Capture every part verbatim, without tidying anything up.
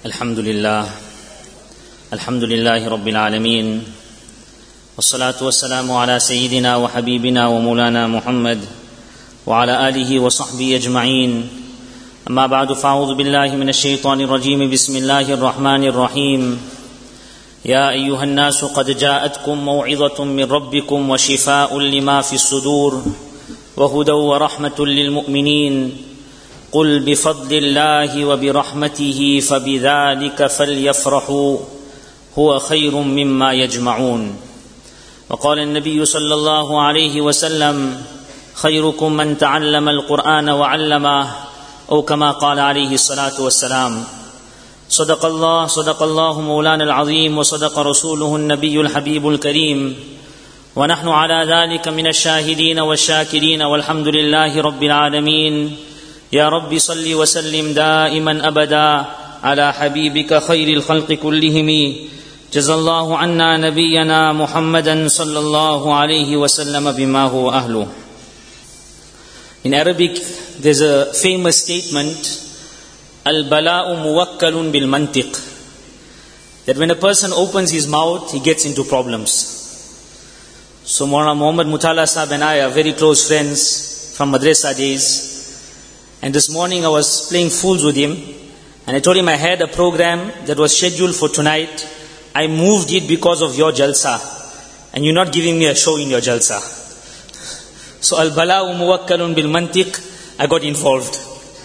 الحمد لله الحمد لله رب العالمين والصلاة والسلام على سيدنا وحبيبنا ومولانا محمد وعلى آله وصحبه أجمعين أما بعد فأعوذ بالله من الشيطان الرجيم بسم الله الرحمن الرحيم يا أيها الناس قد جاءتكم موعظة من ربكم وشفاء لما في الصدور وهدى ورحمة للمؤمنين قل بفضل الله وبرحمته فبذلك فليفرحوا هو خير مما يجمعون وقال النبي صلى الله عليه وسلم خيركم من تعلم القرآن وعلمه أو كما قال عليه الصلاة والسلام صدق الله صدق الله مولانا العظيم وصدق رسوله النبي الحبيب الكريم ونحن على ذلك من الشاهدين والشاكرين والحمد لله رب العالمين يا رب صل وسلم دائما أبدا على حبيبك خير الخلق كلهم جزا الله عنا نبينا محمدا صلى الله عليه وسلم بما هو أهله. In Arabic there's a famous statement, Al-bala'u muwakkalun bil mantiq, that when a person opens his mouth he gets into problems. So Maulana Muhammad Mutala Sahib and I are very close friends from madrasa days. And this morning I was playing fools with him and I told him I had a program that was scheduled for tonight. I moved it because of your jalsa and you're not giving me a show in your jalsa. So al-bala'u muwakkalun bil mantiq, I got involved.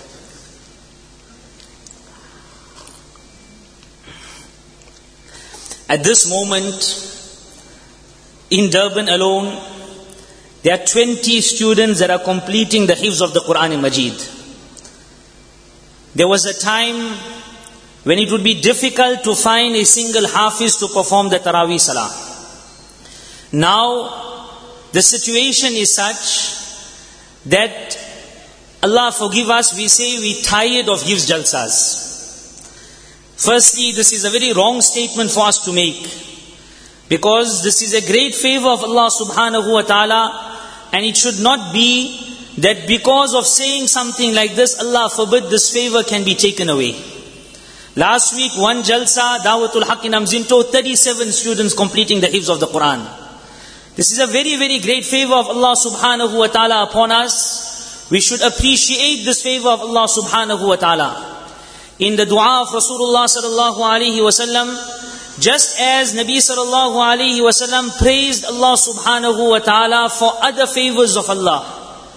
At this moment in Durban alone there are twenty students that are completing the hifz of the Quran and Majid. There was a time when it would be difficult to find a single hafiz to perform the Taraweeh Salah. Now, the situation is such that, Allah forgive us, we say we tired of hifz jalsas. Firstly, this is a very wrong statement for us to make, because this is a great favor of Allah subhanahu wa ta'ala, and it should not be that because of saying something like this, Allah forbid, this favor can be taken away. Last week, one jalsa, Dawatul Haq in Amzinto, thirty-seven students completing the hifz of the Quran. This is a very, very great favor of Allah subhanahu wa ta'ala upon us. We should appreciate this favor of Allah subhanahu wa ta'ala. In the dua of Rasulullah sallallahu alaihi wasallam, just as Nabi sallallahu alaihi wasallam praised Allah subhanahu wa ta'ala for other favors of Allah,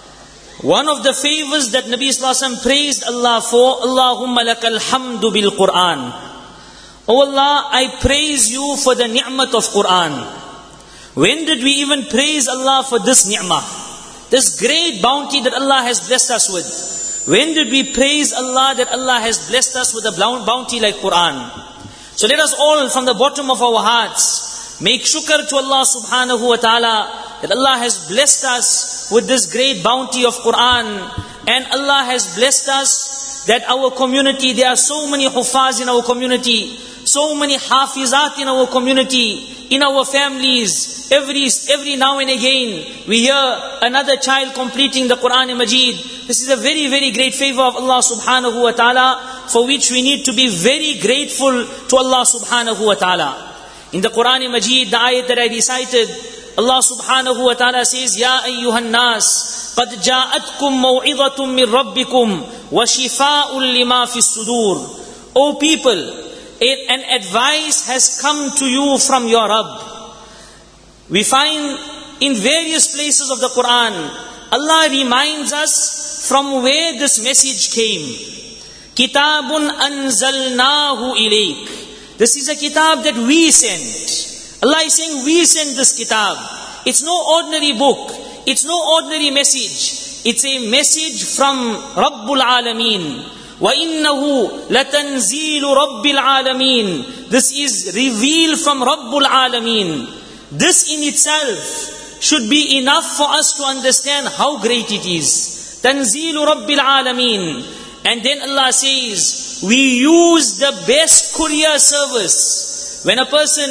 one of the favors that Nabi sallallahu alaihi wasallam praised Allah for, Allahumma lakal hamdu bil Quran. Oh Allah, I praise you for the ni'mat of Quran. When did we even praise Allah for this ni'mah? This great bounty that Allah has blessed us with. When did we praise Allah that Allah has blessed us with a bounty like Quran? So let us all from the bottom of our hearts make shukr to Allah subhanahu wa ta'ala that Allah has blessed us with this great bounty of Quran, and Allah has blessed us that our community, there are so many hufaz in our community, so many hafizat in our community, in our families. Every, every now and again we hear another child completing the Quran and Majid. This is a very, very great favor of Allah subhanahu wa ta'ala, for which we need to be very grateful to Allah subhanahu wa ta'ala. In the Quran and Majid, the ayat that I recited, Allah subhanahu wa ta'ala says, Ya ayyuhan nas, qad ja'atkum maw'idhatum min rabbikum wa shifa'un lima fi sudur. O people, an advice has come to you from your Rabb. We find in various places of the Quran, Allah reminds us from where this message came. Kitabun anzalnahu ilayk. This is a kitab that we sent. Allah is saying we sent this kitab. It's no ordinary book. It's no ordinary message. It's a message from Rabbul Alameen. وَإِنَّهُ لَتَنْزِيلُ رَبِّ الْعَالَمِينَ. This is revealed from Rabbul Alameen. This in itself should be enough for us to understand how great it is. تَنْزِيلُ رَبِّ الْعَالَمِينَ. And then Allah says, we use the best courier service. When a person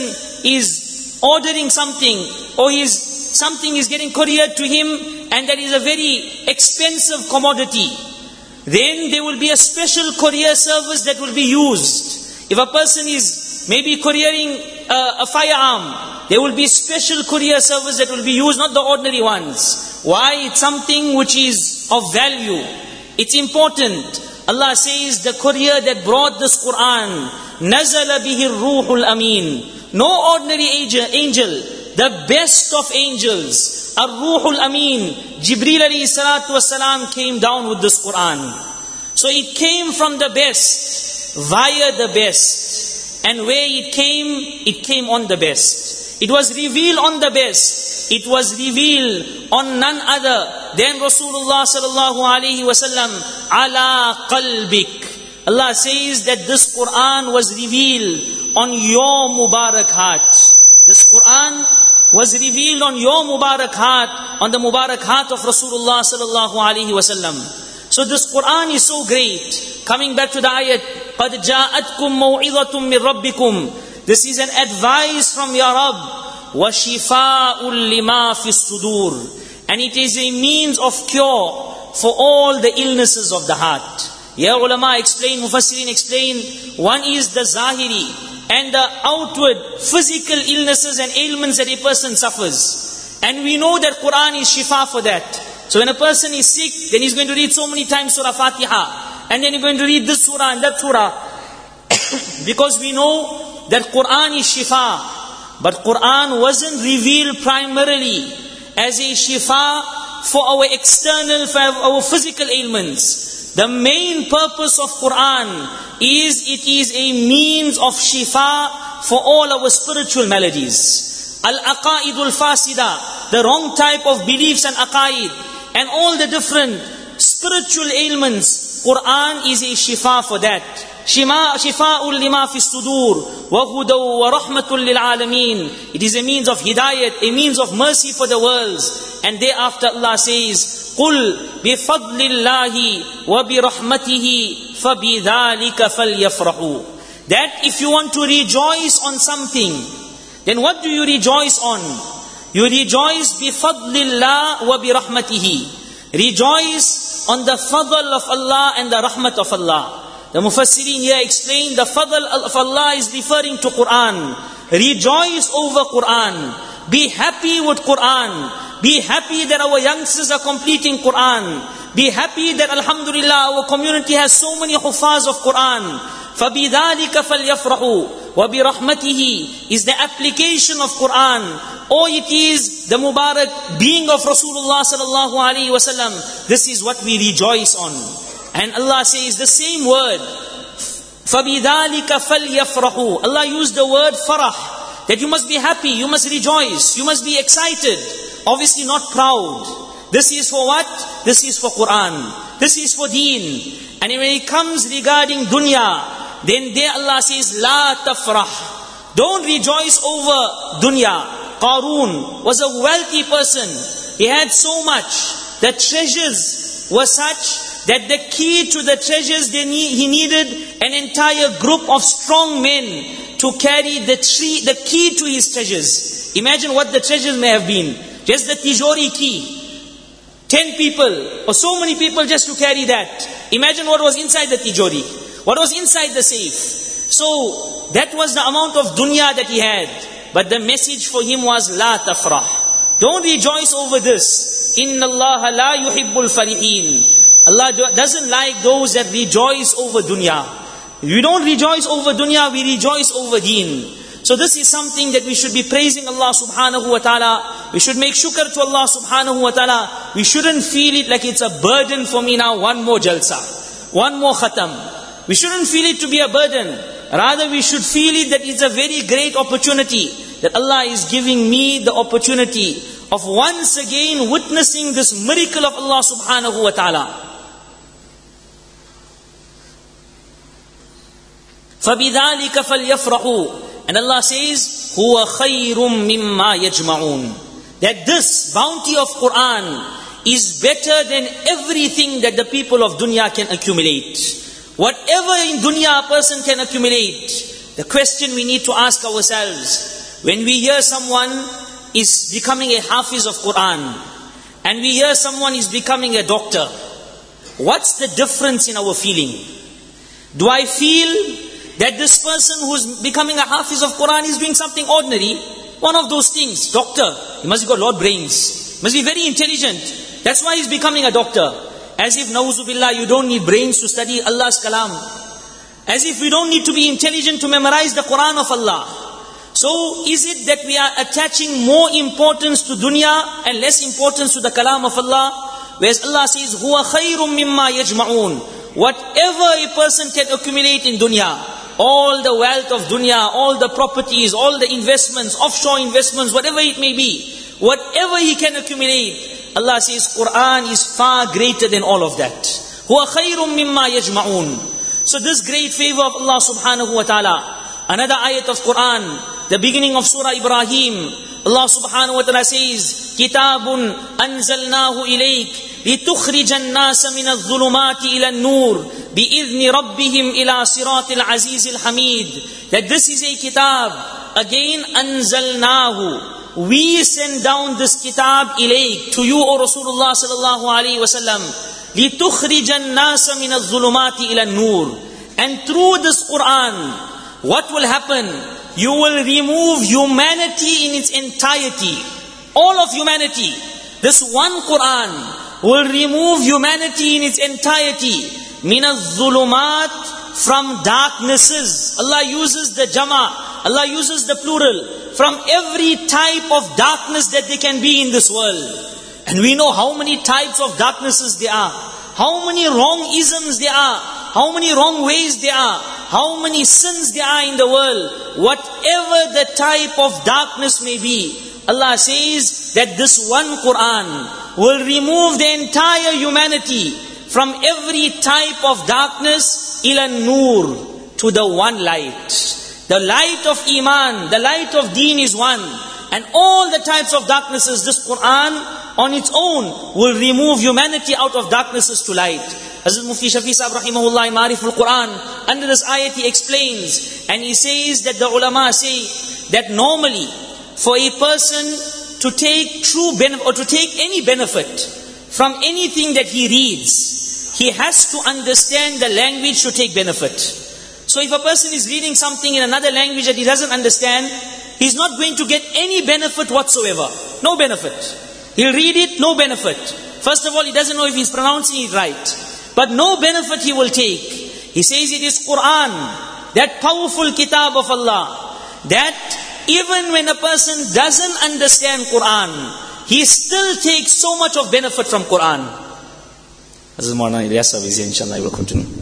is ordering something, or his, something is getting couriered to him, and that is a very expensive commodity, then there will be a special courier service that will be used. If a person is maybe couriering a, a firearm, there will be special courier service that will be used, not the ordinary ones. Why? It's something which is of value. It's important. Allah says the courier that brought this Quran, نَزَلَ بِهِ الرُّوحُ الْأَمِينَ. No ordinary angel, angel, the best of angels, Ar-Ruhul Amin, Jibreel alayhi salatu wasalam came down with this Quran. So it came from the best, via the best. And where it came, it came on the best. It was revealed on the best. It was revealed on none other than Rasulullah sallallahu alaihi wasallam, ala qalbik. Allah says that this Quran was revealed on your Mubarak heart. This Quran was revealed on your Mubarak heart, on the Mubarak heart of Rasulullah sallallahu alaihi wasallam. So this Quran is so great. Coming back to the ayat, قَدْ جَاءَتْكُمْ مَوْعِظَةٌ مِّن رَبِّكُمْ. This is an advice from your Rabb. وَشِفَاءٌ لِمَا فِي الصُّدُورِ. And it is a means of cure for all the illnesses of the heart. Here ulama explain, Mufassirin explain, one is the Zahiri, and the outward physical illnesses and ailments that a person suffers. And we know that Quran is shifa for that. So when a person is sick, then he's going to read so many times Surah Fatiha. And then he's going to read this surah and that surah. Because we know that Quran is shifa. But Quran wasn't revealed primarily as a shifa for our external, for our physical ailments. The main purpose of Quran is it is a means of shifa for all our spiritual maladies. Al-aqaidul fasida, the wrong type of beliefs and aqaid, and all the different spiritual ailments, Quran is a shifa for that. Shima shifa'ul lima fi sudur wa hudaw wa rahmatul lil alamin. It is a means of hidayat, a means of mercy for the worlds. And thereafter Allah says, قُلْ بِفَضْلِ اللَّهِ وَبِرَحْمَتِهِ فَبِذَلِكَ فَلْيَفْرَحُوا. That if you want to rejoice on something, then what do you rejoice on? You rejoice بِفَضْلِ اللَّهِ وَبِرَحْمَتِهِ. Rejoice on the fadl of Allah and the rahmat of Allah. The Mufassirin here explain the fadl of Allah is referring to Quran. Rejoice over Quran. Be happy with Quran. Be happy that our youngsters are completing Quran. Be happy that Alhamdulillah our community has so many hufaz of Quran. فَبِذَلِكَ فَلْيَفْرَحُوا وَبِرَحْمَتِهِ is the application of Quran, or it is the Mubarak being of Rasulullah sallallahu alaihi wasallam. This is what we rejoice on. And Allah says the same word, فَبِذَلِكَ فَلْيَفْرَحُوا. Allah used the word farah, that you must be happy, you must rejoice, you must be excited. Obviously not proud. This is for what? This is for Quran. This is for deen. And when it comes regarding dunya, then there Allah says, La tafrah. Don't rejoice over dunya. Qarun was a wealthy person. He had so much. The treasures were such that the key to the treasures, they need, he needed an entire group of strong men to carry the, tree, the key to his treasures. Imagine what the treasures may have been. Just the tijori key. Ten people, or so many people just to carry that. Imagine what was inside the tijori. What was inside the safe. So, that was the amount of dunya that he had. But the message for him was, La tafrah. Don't rejoice over this. Inna Allah la yuhibbul farihin. Allah doesn't like those that rejoice over dunya. We don't rejoice over dunya, we rejoice over deen. So this is something that we should be praising Allah subhanahu wa ta'ala. We should make shukr to Allah subhanahu wa ta'ala. We shouldn't feel it like it's a burden for me now, one more jalsa, one more khatam. We shouldn't feel it to be a burden. Rather we should feel it that it's a very great opportunity, that Allah is giving me the opportunity of once again witnessing this miracle of Allah subhanahu wa ta'ala. فَبِذَلِكَ فَلْيَفْرَحُوا. And Allah says, هُوَ خَيْرٌ مِّمَّا يَجْمَعُونَ. That this bounty of Quran is better than everything that the people of dunya can accumulate. Whatever in dunya a person can accumulate, the question we need to ask ourselves, when we hear someone is becoming a hafiz of Quran, and we hear someone is becoming a doctor, what's the difference in our feeling? Do I feel that this person who's becoming a hafiz of Quran is doing something ordinary. One of those things, doctor, he must have got a lot of brains, must be very intelligent. That's why he's becoming a doctor. As if, na'uzubillah, you don't need brains to study Allah's kalam. As if we don't need to be intelligent to memorize the Quran of Allah. So, is it that we are attaching more importance to dunya and less importance to the kalam of Allah? Whereas Allah says, huwa khayrum mimma yajma'un. Whatever a person can accumulate in dunya, all the wealth of dunya, all the properties, all the investments, offshore investments, whatever it may be, whatever he can accumulate, Allah says Quran is far greater than all of that. Huwa khayrum mimma yajma'un. So this great favor of Allah subhanahu wa ta'ala. Another ayat of Quran, the beginning of Surah Ibrahim, Allah subhanahu wa ta'ala says, Kitabun anzalnahu ilayk litukhrijan nasa min al-dhulumati ila al-nur bi'idhni rabbihim ila siratil azizil hamid. That this is a kitab, again anzalnahu. We send down this kitab ilayk, to you, O Rasulullah sallallahu alayhi wa sallam, litukhrijan nasa min al-dhulumati ila al-nur. And through this Quran, what will happen? You will remove humanity in its entirety. All of humanity. This one Quran will remove humanity in its entirety. Min al-zulumat, from darknesses. Allah uses the jama. Allah uses the plural. From every type of darkness that there can be in this world. And we know how many types of darknesses there are. How many wrong isms there are. How many wrong ways there are. How many sins there are in the world. Whatever the type of darkness may be, Allah says that this one Quran will remove the entire humanity from every type of darkness, ila nur, to the one light. The light of Iman, the light of Deen is one. And all the types of darknesses, this Quran on its own will remove humanity out of darknesses to light. Hazrat Mufti Shafi Sahib rahimahullah in Ma'ariful Quran, under this ayat he explains, and he says that the ulama say that normally for a person to take true benefit or to take any benefit from anything that he reads, he has to understand the language to take benefit. So if a person is reading something in another language that he doesn't understand, he's not going to get any benefit whatsoever. No benefit. He'll read it, no benefit. First of all, he doesn't know if he's pronouncing it right. But no benefit he will take. He says it is Quran, that powerful kitab of Allah, that even when a person doesn't understand Quran, he still takes so much of benefit from Quran. This is Maulana Ilyas Sahib, inshallah, I will continue.